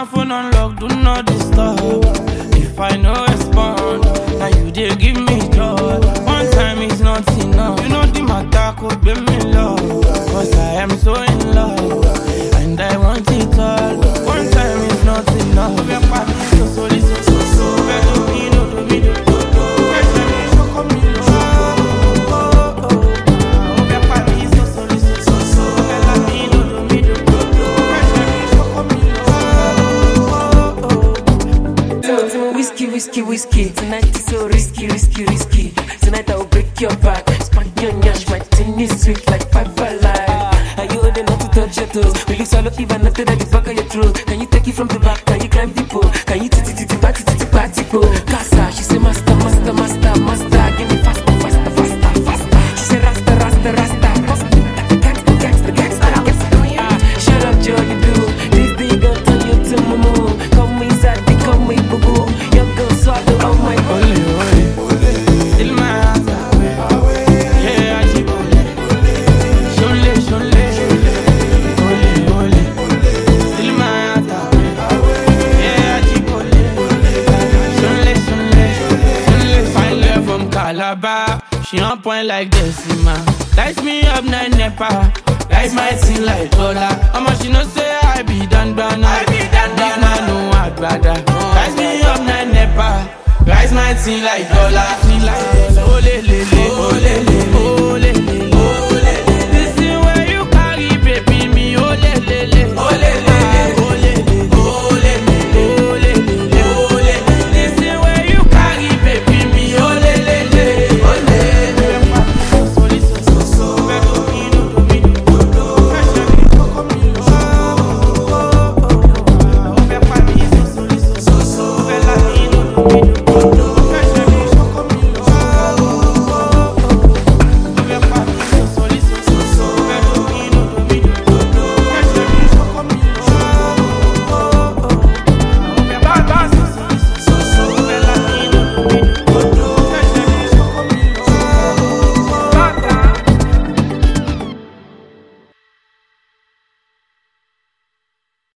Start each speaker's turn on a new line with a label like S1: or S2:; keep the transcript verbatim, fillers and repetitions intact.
S1: my phone unlocked, do not disturb. If I no respond, now you dey give me joy. One time is not enough. You know the matter could be me love. Cause I am so in love, and I want it all. One time is not enough. So so so so so do me do do me do do do. First time you show come me love. Oh oh oh. So so so so so do me do do me do do do. First time you show come me love. Oh oh oh.
S2: Whiskey, whiskey, whiskey. Tonight is so risky, risky, risky. Tonight I will break your back. Spank your nyash, my thing is sweet like five alive. Are you old enough to touch your toes? Will you swallow even nothing at the back of your throat? Can you take it from the back? Can you climb the pole? Can you titi titi party titi party pole? Casa, she say master, master, master, master. Give me faster, faster, faster, faster. She say rasta, rasta, rasta. Gangsta, gangsta, gangsta. Ah, shut up, Joe, you do. This thing gon' turn you to mumu. Come inside, they come with boo boo. Young girl swallow, oh my god.
S1: Ole ole, still my heart away. Yeah, I keep ole. Shole shole, ole ole, still my heart away. Yeah, I keep ole. Shole shole, shole. Fine girl from Calabar, she on point like Decima. Light me up nine nepa, light my thing like dollar. How much she know say I be done done, I be done done. I know I'd rather. Light me up nine nepa. Rise my tea like dollar, tea like dollar. Oh le le le, oh le le le.